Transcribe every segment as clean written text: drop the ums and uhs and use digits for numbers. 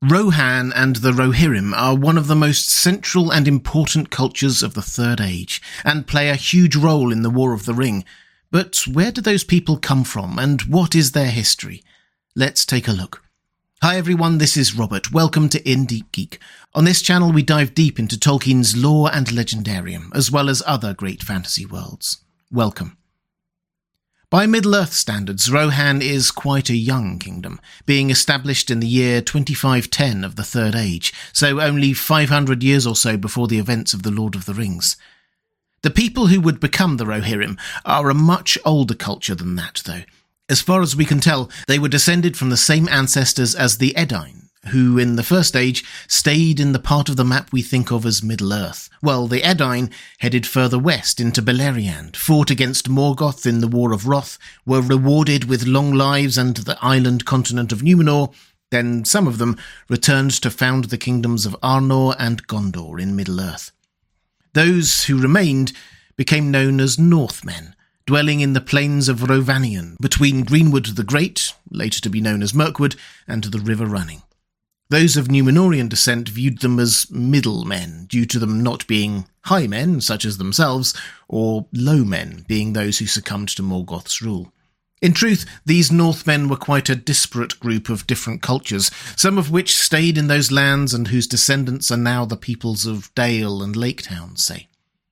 Rohan and the Rohirrim are one of the most central and important cultures of the Third Age, and play a huge role in the War of the Ring. But where do those people come from, and what is their history? Let's take a look. Hi everyone, this is Robert. Welcome to In Deep Geek. On this channel we dive deep into Tolkien's lore and legendarium, as well as other great fantasy worlds. Welcome. By Middle-earth standards, Rohan is quite a young kingdom, being established in the year 2510 of the Third Age, so only 500 years or so before the events of the Lord of the Rings. The people who would become the Rohirrim are a much older culture than that, though. As far as we can tell, they were descended from the same ancestors as the Edain, who in the First Age stayed in the part of the map we think of as Middle-earth, while the Edain headed further west into Beleriand, fought against Morgoth in the War of Roth, were rewarded with long lives and the island continent of Numenor. Then some of them returned to found the kingdoms of Arnor and Gondor in Middle-earth. Those who remained became known as Northmen, dwelling in the plains of Rhovanion, between Greenwood the Great, later to be known as Mirkwood, and the River Running. Those of Númenórean descent viewed them as middle men, due to them not being high men, such as themselves, or low men, being those who succumbed to Morgoth's rule. In truth, these Northmen were quite a disparate group of different cultures, some of which stayed in those lands and whose descendants are now the peoples of Dale and Lake Towns, say.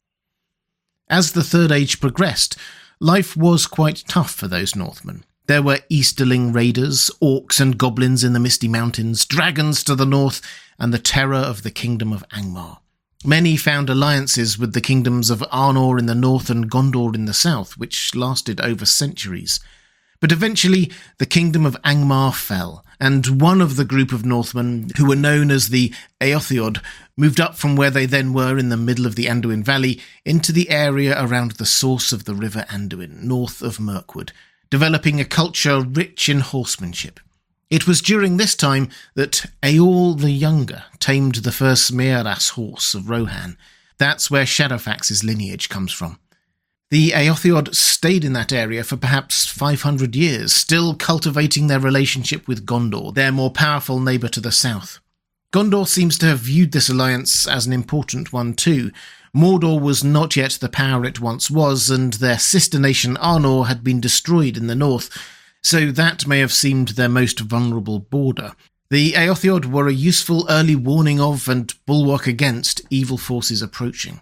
As the Third Age progressed, life was quite tough for those Northmen. There were Easterling raiders, orcs and goblins in the Misty Mountains, dragons to the north, and the terror of the kingdom of Angmar. Many found alliances with the kingdoms of Arnor in the north and Gondor in the south, which lasted over centuries. But eventually, the kingdom of Angmar fell, and one of the group of Northmen, who were known as the Eotheod, moved up from where they then were in the middle of the Anduin Valley into the area around the source of the River Anduin, north of Mirkwood, developing a culture rich in horsemanship. It was during this time that Eorl the Younger tamed the first Mearas horse of Rohan. That's where Shadowfax's lineage comes from. The Eotheod stayed in that area for perhaps 500 years, still cultivating their relationship with Gondor, their more powerful neighbour to the south. Gondor seems to have viewed this alliance as an important one too. Mordor was not yet the power it once was, and their sister nation Arnor had been destroyed in the north, so that may have seemed their most vulnerable border. The Eotheod were a useful early warning of and bulwark against evil forces approaching.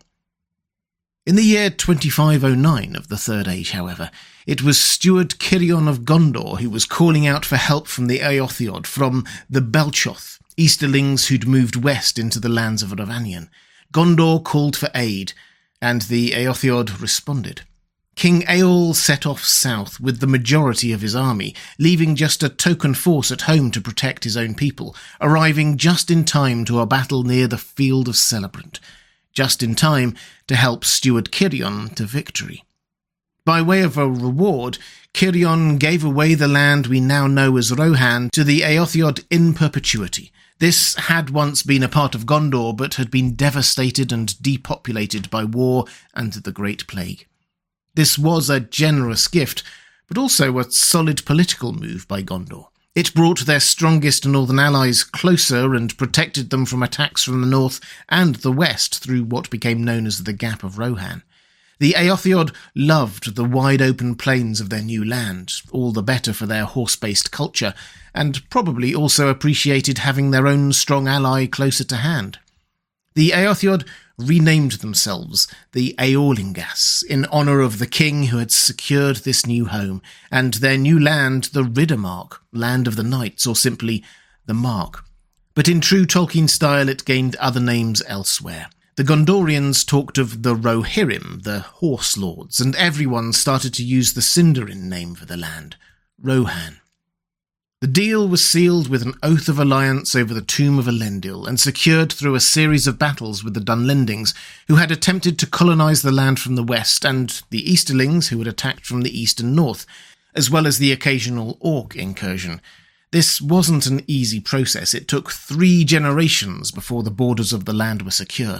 In the year 2509 of the Third Age, however, it was Steward Cirion of Gondor who was calling out for help from the Eotheod, from the Belchoth, Easterlings who'd moved west into the lands of Rhovanion. Gondor called for aid, and the Eotheod responded. King Eorl set off south with the majority of his army, leaving just a token force at home to protect his own people, arriving just in time to a battle near the Field of Celebrant, just in time to help Steward Cirion to victory. By way of a reward, Cirion gave away the land we now know as Rohan to the Eotheod in perpetuity. This had once been a part of Gondor, but had been devastated and depopulated by war and the Great Plague. This was a generous gift, but also a solid political move by Gondor. It brought their strongest northern allies closer and protected them from attacks from the north and the west through what became known as the Gap of Rohan. The Eotheod loved the wide-open plains of their new land, all the better for their horse-based culture, and probably also appreciated having their own strong ally closer to hand. The Eotheod renamed themselves the Eorlingas in honour of the king who had secured this new home, and their new land the Riddermark, Land of the Knights, or simply the Mark. But in true Tolkien style it gained other names elsewhere. The Gondorians talked of the Rohirrim, the Horse Lords, and everyone started to use the Sindarin name for the land, Rohan. The deal was sealed with an oath of alliance over the tomb of Elendil and secured through a series of battles with the Dunlendings, who had attempted to colonise the land from the west, and the Easterlings, who had attacked from the east and north, as well as the occasional orc incursion. This wasn't an easy process. It took 3 generations before the borders of the land were secure,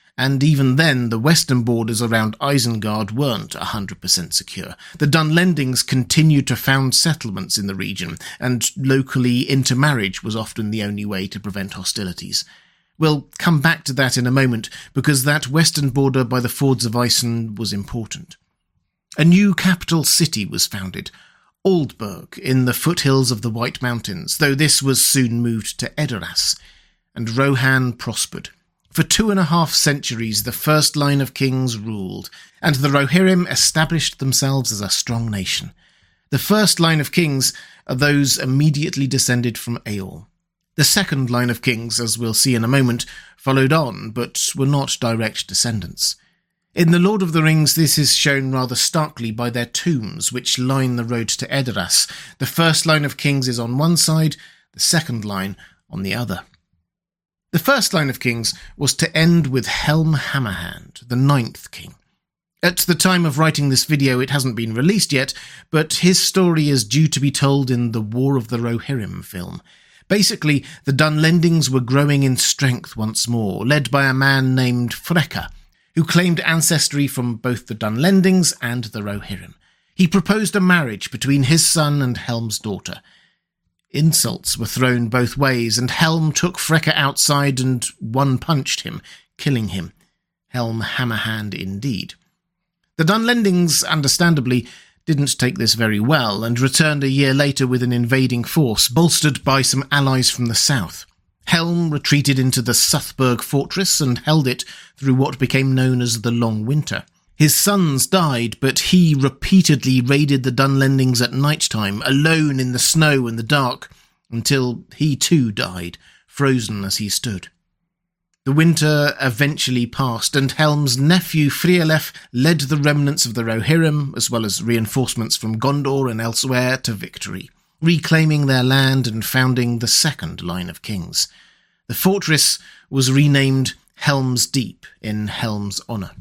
and even then the western borders around Isengard weren't 100% secure. The Dunlendings continued to found settlements in the region, and locally intermarriage was often the only way to prevent hostilities. We'll come back to that in a moment, because that western border by the Fords of Isen was important. A new capital city was founded, Aldburg, in the foothills of the White Mountains, though this was soon moved to Edoras, and Rohan prospered. For 2.5 centuries the first line of kings ruled, and the Rohirrim established themselves as a strong nation. The first line of kings are those immediately descended from Eorl. The second line of kings, as we'll see in a moment, followed on, but were not direct descendants. In The Lord of the Rings, this is shown rather starkly by their tombs, which line the road to Edoras. The first line of kings is on one side, the second line on the other. The first line of kings was to end with Helm Hammerhand, the 9th king. At the time of writing this video, it hasn't been released yet, but his story is due to be told in the War of the Rohirrim film. Basically, the Dunlendings were growing in strength once more, led by a man named Freka, who claimed ancestry from both the Dunlendings and the Rohirrim. He proposed a marriage between his son and Helm's daughter. Insults were thrown both ways, and Helm took Freka outside and one-punched him, killing him. Helm Hammerhand indeed. The Dunlendings, understandably, didn't take this very well, and returned a year later with an invading force, bolstered by some allies from the south. Helm retreated into the Suthburg fortress and held it through what became known as the Long Winter. His sons died, but he repeatedly raided the Dunlendings at night-time, alone in the snow and the dark, until he too died, frozen as he stood. The winter eventually passed, and Helm's nephew Frialef led the remnants of the Rohirrim, as well as reinforcements from Gondor and elsewhere, to victory, reclaiming their land and founding the second line of kings. The fortress was renamed Helm's Deep in Helm's honour.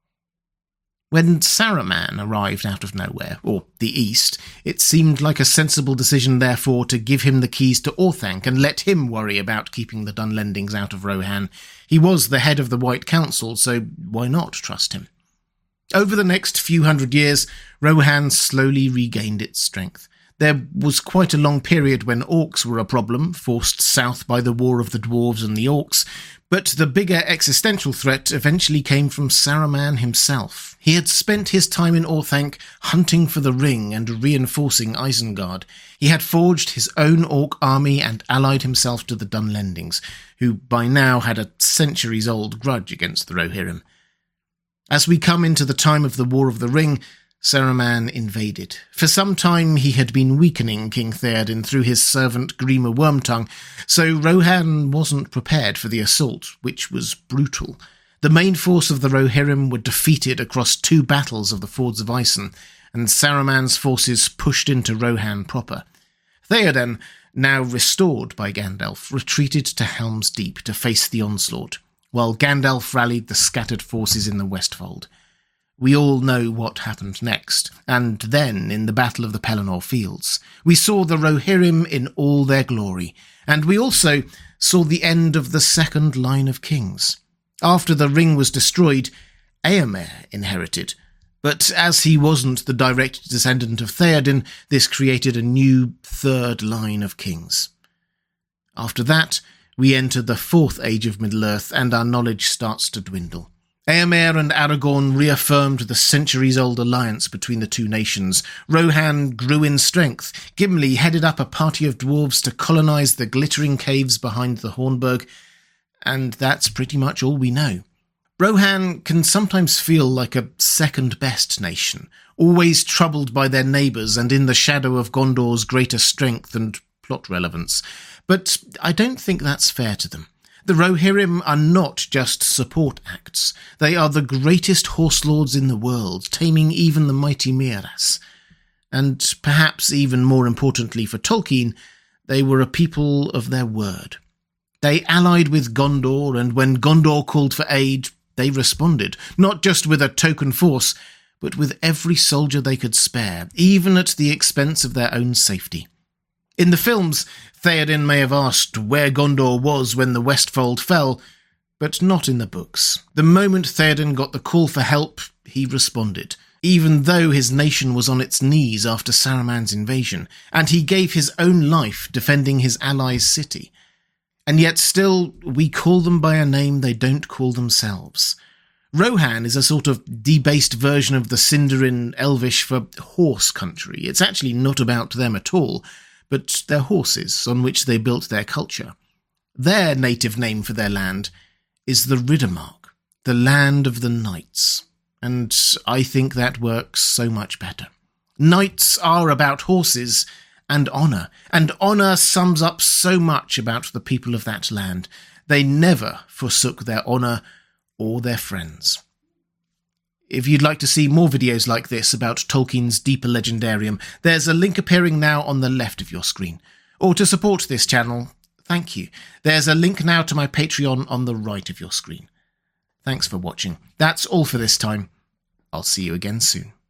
When Saruman arrived out of nowhere, or the east, it seemed like a sensible decision, therefore, to give him the keys to Orthanc and let him worry about keeping the Dunlendings out of Rohan. He was the head of the White Council, so why not trust him? Over the next few hundred years, Rohan slowly regained its strength. There was quite a long period when orcs were a problem, forced south by the War of the Dwarves and the Orcs, but the bigger existential threat eventually came from Saruman himself. He had spent his time in Orthanc hunting for the ring and reinforcing Isengard. He had forged his own orc army and allied himself to the Dunlendings, who by now had a centuries-old grudge against the Rohirrim. As we come into the time of the War of the Ring, Saruman invaded. For some time he had been weakening King Theoden through his servant Grima Wormtongue, so Rohan wasn't prepared for the assault, which was brutal. The main force of the Rohirrim were defeated across 2 battles of the Fords of Isen, and Saruman's forces pushed into Rohan proper. Theoden, now restored by Gandalf, retreated to Helm's Deep to face the onslaught, while Gandalf rallied the scattered forces in the Westfold. We all know what happened next, and then in the Battle of the Pelennor Fields. We saw the Rohirrim in all their glory, and we also saw the end of the second line of kings. After the ring was destroyed, Eomer inherited, but as he wasn't the direct descendant of Theoden, this created a new third line of kings. After that, we enter the 4th Age of Middle-earth, and our knowledge starts to dwindle. Eomer and Aragorn reaffirmed the centuries-old alliance between the two nations. Rohan grew in strength. Gimli headed up a party of dwarves to colonize the glittering caves behind the Hornburg, and that's pretty much all we know. Rohan can sometimes feel like a second-best nation, always troubled by their neighbours and in the shadow of Gondor's greater strength and plot relevance. But I don't think that's fair to them. The Rohirrim are not just support acts. They are the greatest horse lords in the world, taming even the mighty Miras. And perhaps even more importantly for Tolkien, they were a people of their word. They allied with Gondor, and when Gondor called for aid, they responded, not just with a token force, but with every soldier they could spare, even at the expense of their own safety. In the films, Theoden may have asked where Gondor was when the Westfold fell, but not in the books. The moment Theoden got the call for help, he responded, even though his nation was on its knees after Saruman's invasion, and he gave his own life defending his allies' city. And yet still, we call them by a name they don't call themselves. Rohan is a sort of debased version of the Sindarin Elvish for horse country. It's actually not about them at all, but their horses on which they built their culture. Their native name for their land is the Riddermark, the land of the knights. And I think that works so much better. Knights are about horses and honour sums up so much about the people of that land. They never forsook their honour or their friends. If you'd like to see more videos like this about Tolkien's deeper legendarium, there's a link appearing now on the left of your screen. Or to support this channel, thank you. There's a link now to my Patreon on the right of your screen. Thanks for watching. That's all for this time. I'll see you again soon.